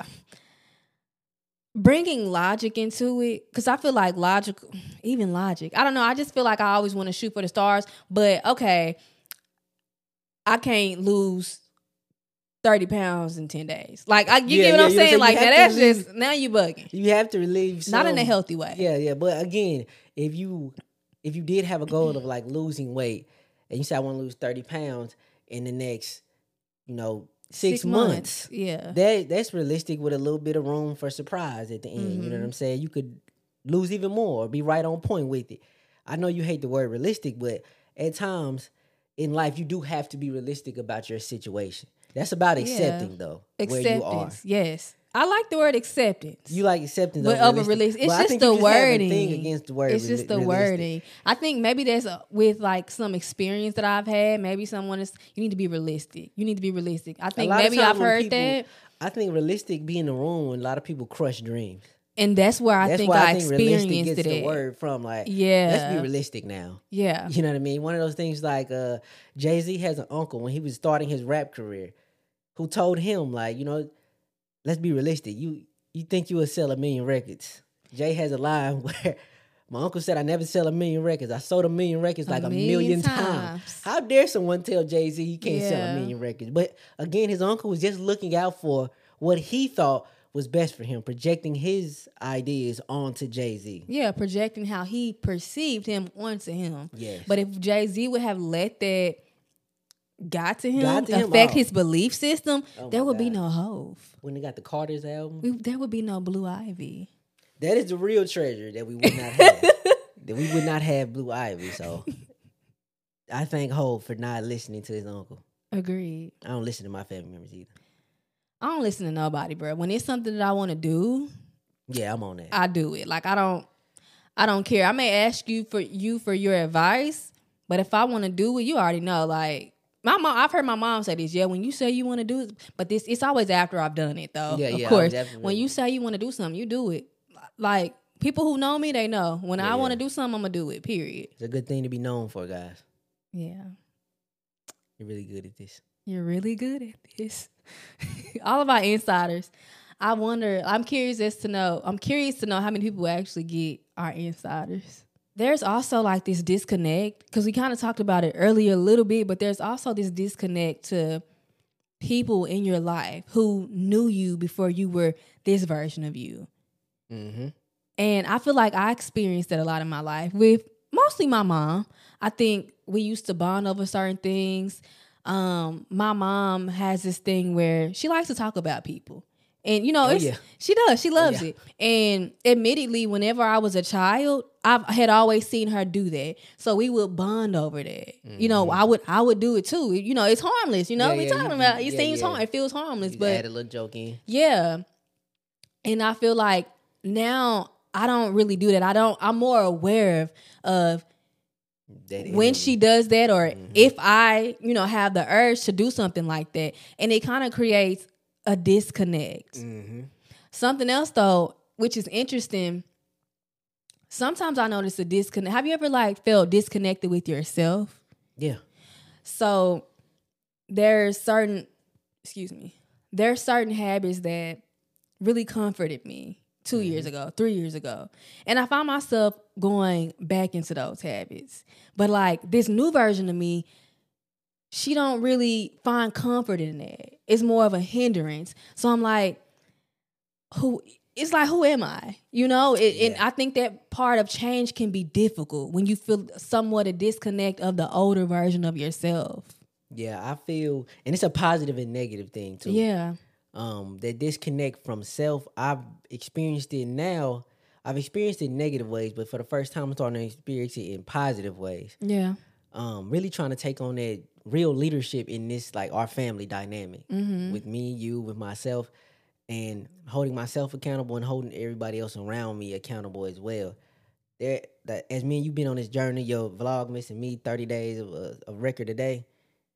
bringing logic into it, because I feel like logic, even logic. I don't know. I just feel like I always want to shoot for the stars. But okay, I can't lose thirty pounds in ten days. Like, I, you Yeah, get what yeah, I'm you know what I'm saying? saying? Like, You now have that's to leave- just now you bugging. You have to relieve some, Not in a healthy way. Yeah, yeah. But again, if you if you did have a goal of like losing weight and you say I want to lose thirty pounds in the next, you know, six, Six months, months, yeah. that that's realistic with a little bit of room for surprise at the end. You know Mm-hmm. what I'm saying? You could lose even more or be right on point with it. I know you hate the word realistic, but at times in life you do have to be realistic about your situation. That's about Yeah. accepting though, where you are. Acceptance, yes. I like the word acceptance. You like acceptance, But over over realistic. realistic, it's But I just think the you just have a wording. thing against the word. It's just the reali- wording. realistic. I think maybe that's a, with like some experience that I've had. Maybe someone is. You need to be realistic. You need to be realistic. I A think lot of maybe times I've when heard people- that, I think realistic be in the room when a lot of people crush dreams. and that's where I That's think why I, I think realistic experienced gets it. the at. word from. Like, Yeah. let's be realistic now. Yeah, You know what I mean? One of those things like uh, Jay-Z has an uncle when he was starting his rap career who told him, like, you know, let's be realistic. You you think you will sell a million records. Jay has a line where my uncle said, I never sell a million records. I sold a million records A like a million million times. times. How dare someone tell Jay-Z he can't sell Yeah. a million records? But again, his uncle was just looking out for what he thought was best for him, projecting his ideas onto Jay-Z. Yeah, projecting how he perceived him onto him. Yes. But if Jay-Z would have let that got to him, Got to him, affect oh. his belief system, Oh there my would be God. no Hove. When they got the Carter's album, We, there would be no Blue Ivy. that is the real treasure that we would not have. That we would not have Blue Ivy. So I thank Hov for not listening to his uncle. Agreed. I don't listen to my family members either. I don't listen to nobody, bro. When it's something that I want to do, Yeah, I'm on that. I do it. Like I don't, I don't care. I may ask you for you for your advice, but if I want to do it, you already know. Like my mom, I've heard my mom say this. Yeah, when you say you want to do it, but this it's always after I've done it, though. Yeah, of yeah, course. definitely. When you say you want to do something, you do it. Like people who know me, they know. When Yeah, I want to yeah. do something, I'm gonna do it. Period. It's a good thing to be known for, guys. Yeah, You're really good at this. you're really good at this. All of our insiders. I wonder. I'm curious as to know. I'm curious to know how many people actually get our insiders. There's also like this disconnect because we kind of talked about it earlier a little bit, but there's also this disconnect to people in your life who knew you before you were this version of you. Mm-hmm. And I feel like I experienced that a lot in my life with mostly my mom. I think we used to bond over certain things. Um, my mom has this thing where she likes to talk about people. And, you know, Oh, it's, yeah. she does. She loves yeah. it. And admittedly, whenever I was a child, I had always seen her do that. So we would bond over that. You know, I would I would do it too. You know, it's harmless. You know, Mm-hmm. Yeah, we yeah, talking you- about it. It yeah, seems yeah. hard. It feels harmless. You But add a little joke in. yeah. And I feel like now I don't really do that. I don't, I'm more aware of, of That when is- she does that or Mm-hmm. if I, you know, have the urge to do something like that. And it kind of creates a disconnect. Mm-hmm. Something else though, which is interesting, sometimes I notice a disconnect. Have you ever like felt disconnected with yourself? Yeah. So there's certain, excuse me, there's certain habits that really comforted me two Mm-hmm. years ago, three years ago. And I found myself going back into those habits. But like this new version of me, she don't really find comfort in that. It's more of a hindrance. So I'm like, who it's like, who am I? You know, it, and Yeah. I think that part of change can be difficult when you feel somewhat a disconnect of the older version of yourself. Yeah, I feel, and it's a positive and negative thing too. Yeah. Um, that disconnect from self, I've experienced it now. I've experienced it in negative ways, but for the first time, I'm starting to experience it in positive ways. Yeah. Um, really trying to take on that real leadership in this, like our family dynamic Mm-hmm. with me, you, with myself, and holding myself accountable and holding everybody else around me accountable as well. There, that as me and you been on this journey, your vlog missing me thirty days of a, a record a day.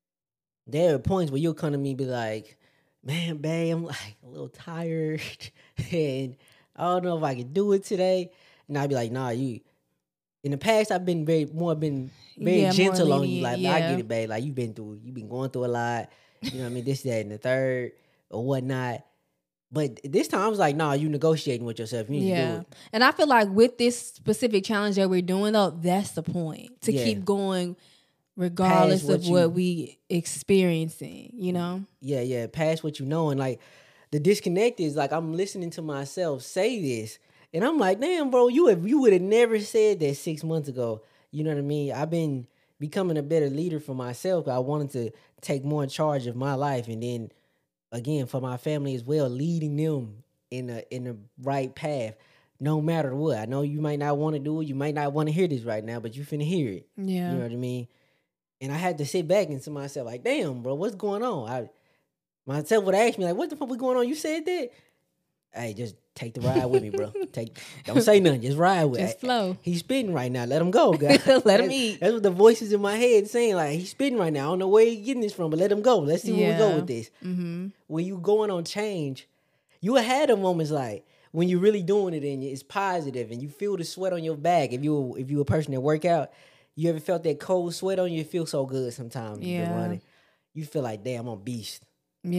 There are points where you'll come to me and be like, man, babe, I'm like a little tired and I don't know if I can do it today. And I'd be like, nah, you. In the past, I've been very more been very Yeah, more gentle on you. lenient, Like I yeah. get it, babe. Like you've been through, you've been going through a lot. You know what I mean? This, that, and the third, or whatnot. But this time, I was like, nah, you negotiating with yourself. You need to do Yeah. it. And I feel like with this specific challenge that we're doing, though, that's the point. To Yeah. keep going regardless Past what of you- what we experiencing, you know? Yeah, yeah, past what you know. And like the disconnect is like I'm listening to myself say this, and I'm like, damn, bro, you have you would have never said that six months ago. You know what I mean? I've been becoming a better leader for myself. I wanted to take more charge of my life, and then again for my family as well, leading them in a in the right path. No matter what. I know you might not want to do it, you might not want to hear this right now, but you finna hear it. Yeah. You know what I mean? And I had to sit back and to myself, like, damn, bro, what's going on? I myself would ask me, like, what the fuck was going on? You said that? Hey, just take the ride with me, bro. Take don't say nothing, just ride with Just I- flow. He's spitting right now. Let him go, guys. Let him That's- eat. That's what the voices in my head saying. Like, he's spitting right now. I don't know where he's getting this from, but let him go. Let's see where we go Yeah. with this. Mm-hmm. When you going on change, you had a moments like when you're really doing it and it's positive and you feel the sweat on your back. If you if you a person that work out, you ever felt that cold sweat on you? It feels so good sometimes. You've been Yeah. running. You feel like, damn, I'm a beast. Yeah.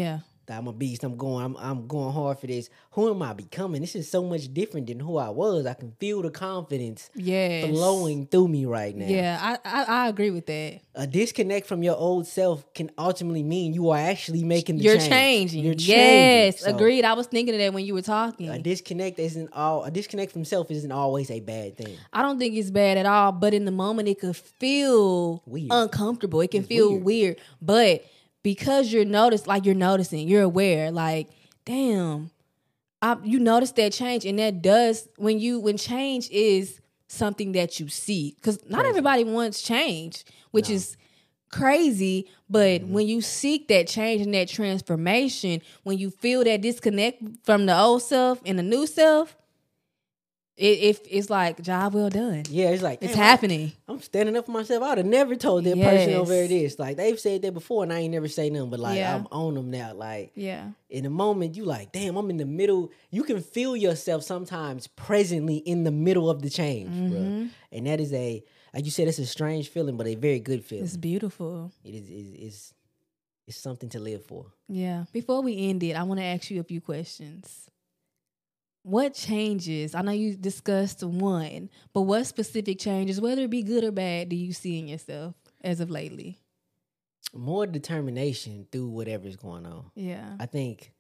I'm a beast. I'm going. I'm, I'm going hard for this. Who am I becoming? This is so much different than who I was. I can feel the confidence yes. flowing through me right now. Yeah, I, I I agree with that. A disconnect from your old self can ultimately mean you are actually making the You're change. changing. You're yes, changing. So agreed. I was thinking of that when you were talking. a disconnect isn't all. A disconnect from self isn't always a bad thing. I don't think it's bad at all, but in the moment it could feel Weird. uncomfortable. It can It's feel weird. weird. But because you're noticed, like you're noticing, you're aware, like, damn, I, you notice that change. And that does, when you, when change is something that you see, because not Crazy. everybody wants change, which No. is crazy. But Mm-hmm. when you seek that change and that transformation, when you feel that disconnect from the old self and the new self, It, it it's like job well done. Yeah, it's like It's damn, I- happening. I'm standing up for myself. I would have never told that Yes. person over there this. Like they've said that before, and I ain't never say nothing. But like Yeah. I'm on them now. Like Yeah. in the moment, you like, damn, I'm in the middle. You can feel yourself sometimes presently in the middle of the change, Mm-hmm. bro. And that is a, like you said, it's a strange feeling, but a very good feeling. It's beautiful. It is is is it's something to live for. Yeah. Before we end it, I want to ask you a few questions. What changes? I know you discussed one, but what specific changes, whether it be good or bad, do you see in yourself as of lately? More determination through whatever's going on. Yeah. I think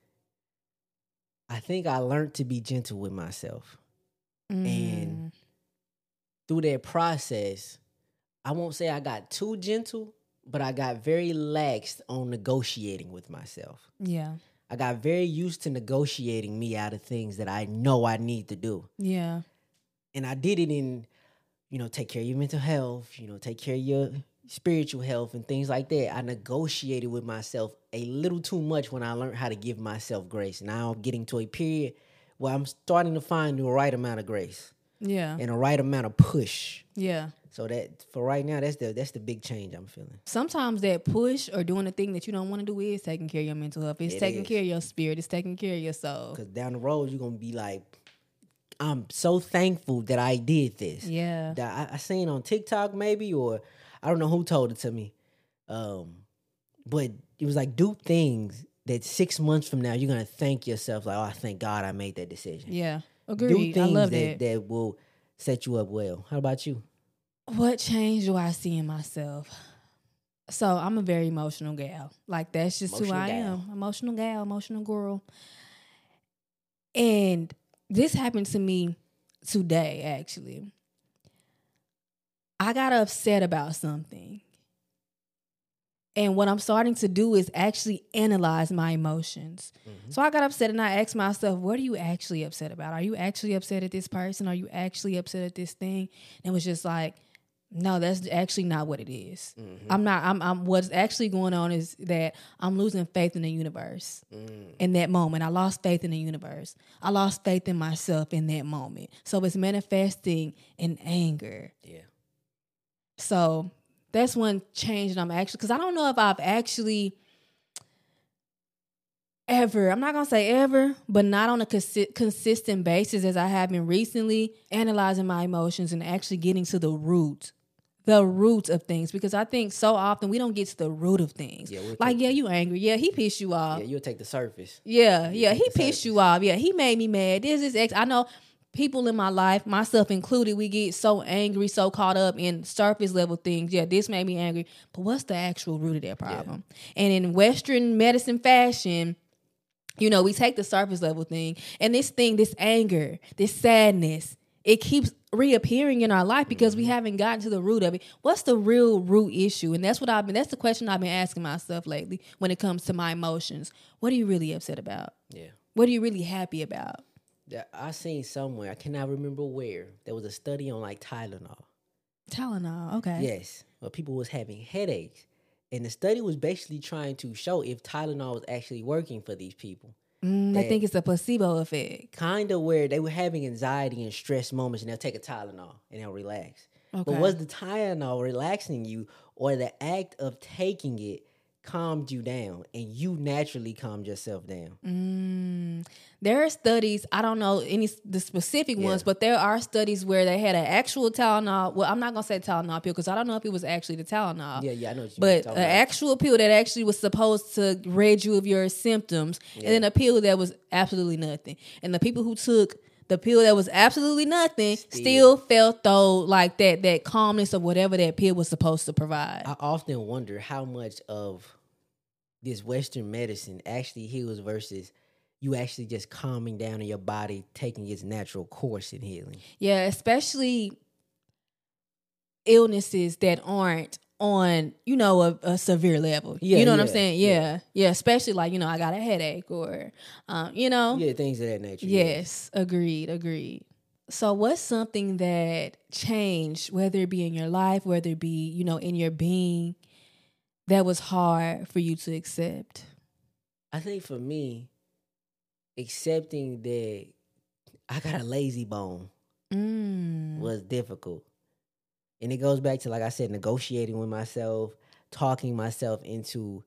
I think I learned to be gentle with myself. Mm. Through that process, I won't say I got too gentle, but I got very lax on negotiating with myself. Yeah. I got very used to negotiating me out of things that I know I need to do. Yeah. And I did it in, you know, take care of your mental health, you know, take care of your spiritual health and things like that. I negotiated with myself a little too much when I learned how to give myself grace. Now I'm getting to a period where I'm starting to find the right amount of grace Yeah. and the right amount of push. Yeah. So that for right now, that's the that's the big change I'm feeling. Sometimes that push or doing the thing that you don't want to do is taking care of your mental health. It's It taking is. care of your spirit. It's taking care of your soul. Because down the road, you're gonna be like, I'm so thankful that I did this. Yeah. That I, I seen on TikTok maybe, or I don't know who told it to me. Um, but it was like, do things that six months from now you're gonna thank yourself like, oh, I thank God I made that decision. Yeah. Do Agreed. things I love that, that. that will set you up well. How about you? What change do I see in myself? So I'm a very emotional gal. Like that's just who Emotional I gal. am. Emotional gal, emotional girl. And this happened to me today, actually. I got upset about something. And what I'm starting to do is actually analyze my emotions. Mm-hmm. So I got upset and I asked myself, what are you actually upset about? Are you actually upset at this person? Are you actually upset at this thing? And it was just like, no, that's actually not what it is. Mm-hmm. I'm not, I'm, I'm, what's actually going on is that I'm losing faith in the universe Mm. in that moment. I lost faith in the universe. I lost faith in myself in that moment. So it's manifesting in anger. Yeah. So that's one change that I'm actually, because I don't know if I've actually ever, I'm not going to say ever, but not on a consi- consistent basis as I have been recently, analyzing my emotions and actually getting to the root, the root of things. Because I think so often we don't get to the root of things. Yeah, we'll like, take- yeah, you angry. Yeah, he pissed you off. Yeah, you'll take the surface. Yeah, You yeah, take he the pissed surface. you off. Yeah, he made me mad. This is ex. I know people in my life, myself included, we get so angry, so caught up in surface level things. Yeah, this made me angry. But what's the actual root of that problem? And in Western medicine fashion, you know, we take the surface level thing and this thing, this anger, this sadness, it keeps reappearing in our life because we haven't gotten to the root of it. What's the real root issue? And that's what I've been, that's the question I've been asking myself lately when it comes to my emotions. What are you really upset about? Yeah. What are you really happy about? Yeah, I seen somewhere, I cannot remember where, there was a study on like Tylenol. Tylenol, okay. Yes. Where people was having headaches. And the study was basically trying to show if Tylenol was actually working for these people. Mm, I That- think it's a placebo effect. Kind of where they were having anxiety and stress moments and they'll take a Tylenol and they'll relax. Okay. But was the Tylenol relaxing you or the act of taking it calmed you down, and you naturally calmed yourself down. Mm. There are studies, I don't know any s- the specific Yeah. ones, but there are studies where they had an actual Tylenol. Well, I'm not gonna say Tylenol pill because I don't know if it was actually the Tylenol. Yeah, yeah, I know what you But talking an about. actual pill that actually was supposed to rid you of your symptoms, Yeah. and then a pill that was absolutely nothing. And the people who took the pill that was absolutely nothing Still. still, felt though like that that calmness of whatever that pill was supposed to provide. I often wonder how much of this Western medicine actually heals versus you actually just calming down in your body, taking its natural course in healing. Yeah, especially illnesses that aren't on, you know, a, a severe level. Yeah, you know what I'm yeah, saying? yeah. Yeah. yeah. Especially like, you know, I got a headache or, um, you know. Yeah, things of that nature. Yes. Agreed. Agreed. So what's something that changed, whether it be in your life, whether it be, you know, in your being, that was hard for you to accept? I think for me, accepting that I got a lazy bone Mm. was difficult. And it goes back to, like I said, negotiating with myself, talking myself into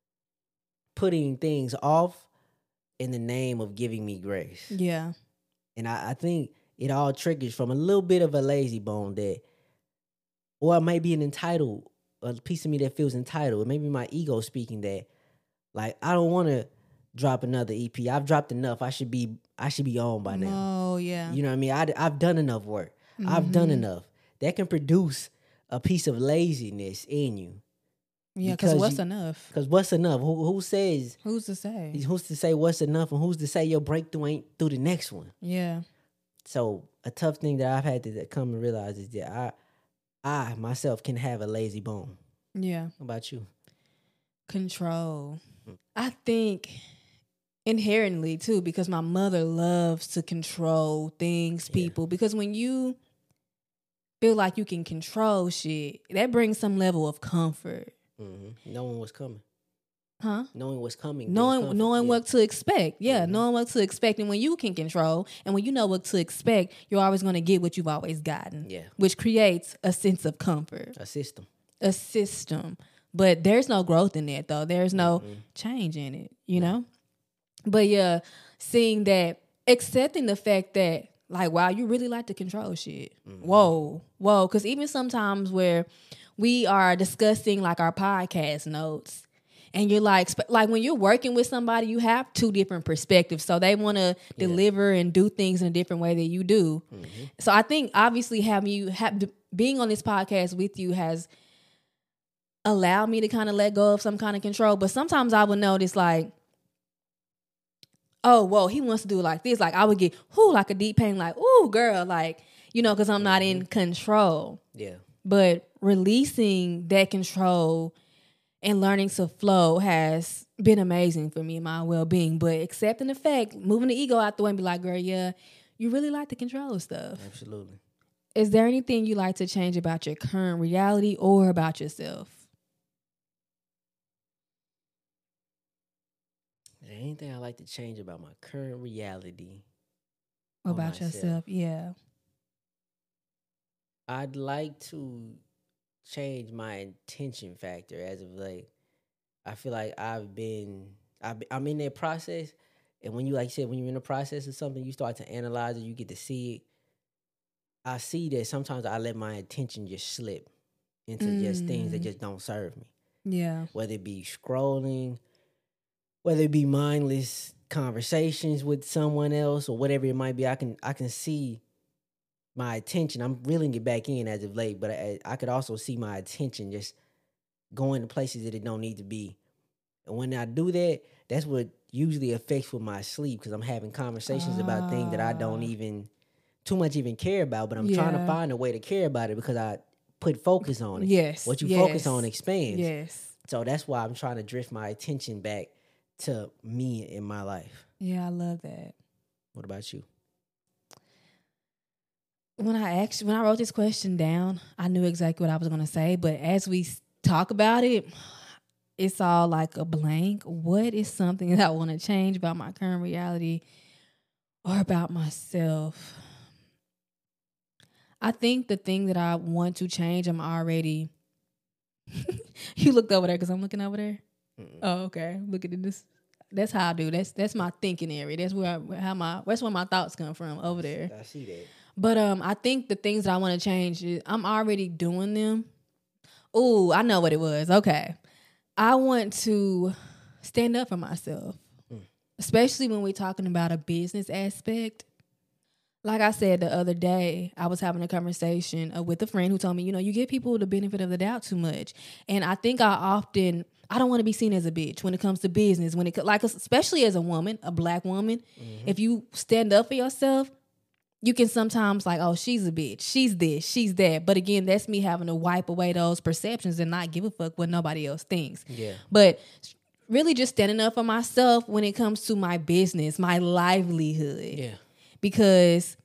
putting things off in the name of giving me grace. Yeah. And I, I think it all triggers from a little bit of a lazy bone that, or it might be an entitled, a piece of me that feels entitled. It may be my ego speaking that, like, I don't want to drop another E P. I've dropped enough. I should be, I should be on by now. Oh, yeah. You know what I mean? I, I've done enough work. I've done Mhm. enough. That can produce a piece of laziness in you. Yeah, because because what's you- enough? Because what's enough? Who, who says, Who's to say? who's to say what's enough, and who's to say your breakthrough ain't through the next one? Yeah. So a tough thing that I've had to come and realize is that I, I myself can have a lazy bone. Yeah. How about you? Control. Mm. I think inherently too, because my mother loves to control things, Yeah. people. Because when you feel like you can control shit, that brings some level of comfort. Mm-hmm. Knowing what's coming. Huh? Knowing what's coming. brings Knowing comfort. knowing Yeah. what to expect. Yeah, Mhm. knowing what to expect. And when you can control and when you know what to expect, you're always gonna get what you've always gotten. Yeah. Which creates a sense of comfort. A system. A system. But there's no growth in that though. There's no Mm-mm. change in it, you know? But yeah, seeing that, accepting the fact that, like, wow, you really like to control shit. Mhm. Whoa, whoa. Because even sometimes where we are discussing like our podcast notes, and you're like, sp- like when you're working with somebody, you have two different perspectives. So they want to Yeah. deliver and do things in a different way that you do. Mhm. So I think obviously having you have being on this podcast with you has allowed me to kind of let go of some kind of control. But sometimes I would notice like, oh, whoa, he wants to do it like this. Like I would get, whoo, like a deep pain, like, ooh, girl, like, you know, because I'm not in control. Yeah. But releasing that control and learning to flow has been amazing for me and my well-being. But accepting the fact, moving the ego out the way and be like, girl, yeah, you really like to control stuff. Absolutely. Is there anything you like to change about your current reality or about yourself? Is there anything I like to change about my current reality? Or Or about myself. yourself? Yeah. I'd like to change my intention factor as of late. I feel like I've been, I've been, I'm in that process. And when you, like you said, when you're in the process of something, you start to analyze it, you get to see it. I see that sometimes I let my attention just slip into just things that Mm. just don't serve me. Yeah. Whether it be scrolling, whether it be mindless conversations with someone else or whatever it might be, I can I can see my attention. I'm reeling it back in as of late, but I, I could also see my attention just going to places that it don't need to be. And when I do that, that's what usually affects with my sleep because I'm having conversations about things that I don't Ah. even too much even care about, but I'm trying to Yeah. find a way to care about it because I put focus on it. Yes. What you yes, focus on expands. Yes. So that's why I'm trying to drift my attention back to me in my life. Yeah, I love that. What about you? When I actually when I wrote this question down, I knew exactly what I was going to say, but as we s- talk about it, it's all like a blank. What is something that I want to change about my current reality or about myself? I think the thing that I want to change, I'm already. You looked over there because I'm looking over there. Mm-mm. Oh, okay. Look at this. That's how I do. That's that's my thinking area. That's where I, how my that's where my thoughts come from over there. I see that. But um, I think the things that I want to change is I'm already doing them. Ooh, I know what it was. Okay, I want to stand up for myself, mm. especially when we're talking about a business aspect. Like I said the other day, I was having a conversation uh, with a friend who told me, you know, you give people the benefit of the doubt too much. And I think I often, I don't want to be seen as a bitch when it comes to business. When it, like, especially as a woman, a black woman, mm-hmm. if you stand up for yourself, you can sometimes like, oh, she's a bitch. She's this, she's that. But again, that's me having to wipe away those perceptions and not give a fuck what nobody else thinks. Yeah. But really just standing up for myself when it comes to my business, my livelihood. Yeah. Because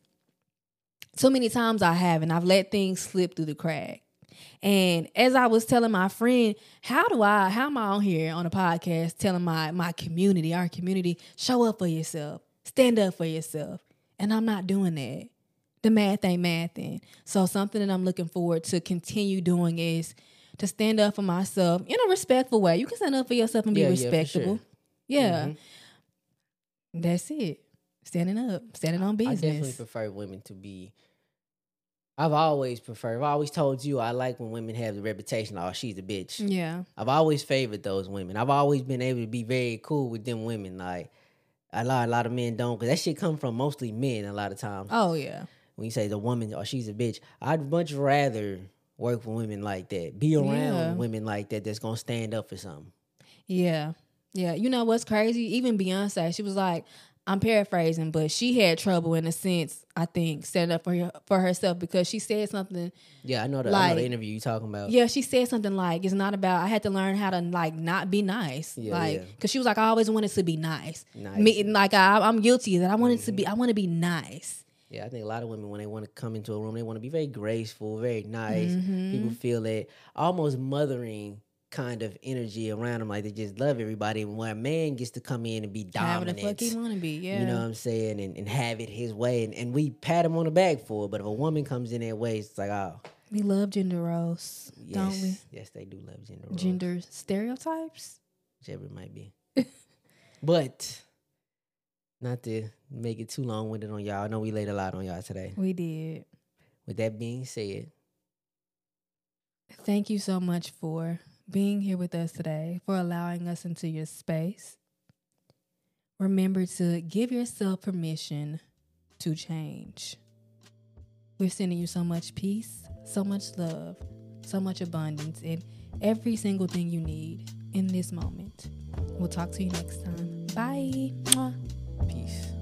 so many times I haven't. I've let things slip through the crack. And as I was telling my friend, how do I, how am I on here on a podcast telling my, my community, our community, show up for yourself, stand up for yourself. And I'm not doing that. The math ain't mathin'. So something that I'm looking forward to continue doing is to stand up for myself in a respectful way. You can stand up for yourself and be yeah, respectable. Yeah, yeah. Mm-hmm. That's it. Standing up, standing on business. I definitely prefer women to be, I've always preferred, I've always told you I like when women have the reputation, oh, she's a bitch. Yeah. I've always favored those women. I've always been able to be very cool with them women. Like, a lot, a lot of men don't, because that shit come from mostly men a lot of times. Oh, yeah. When you say the woman, oh, she's a bitch, I'd much rather work with women like that, be around Yeah. women like that that's going to stand up for something. Yeah. Yeah. You know what's crazy? Even Beyonce, she was like, I'm paraphrasing, but she had trouble in a sense, I think, standing up for her, for herself because she said something. Yeah, I know the, like, I know the interview you talking about. Yeah, she said something like, it's not about, I had to learn how to, like, not be nice. Yeah, like, yeah. Because she was like, I always wanted to be nice. Nice. Me, like, I, I'm guilty of that. I wanted mm-hmm. to be, I want to be nice. Yeah, I think a lot of women, when they want to come into a room, they want to be very graceful, very nice. Mm-hmm. People feel that almost mothering kind of energy around them, like they just love everybody. And when a man gets to come in and be dominant, However the fuck he want to be, yeah. You know what I'm saying? And, and have it his way. And, and we pat him on the back for it. But if a woman comes in that way, it's like, oh. We love gender roles, yes, don't we? Yes, they do love gender roles. Gender stereotypes? Whichever it might be. But, not to make it too long-winded on y'all. I know we laid a lot on y'all today. We did. With that being said. Thank you so much for being here with us today, for allowing us into your space. Remember to give yourself permission to change. We're sending you so much peace, so much love, so much abundance, and every single thing you need in this moment. We'll talk to you next time. Bye. Mwah. Peace.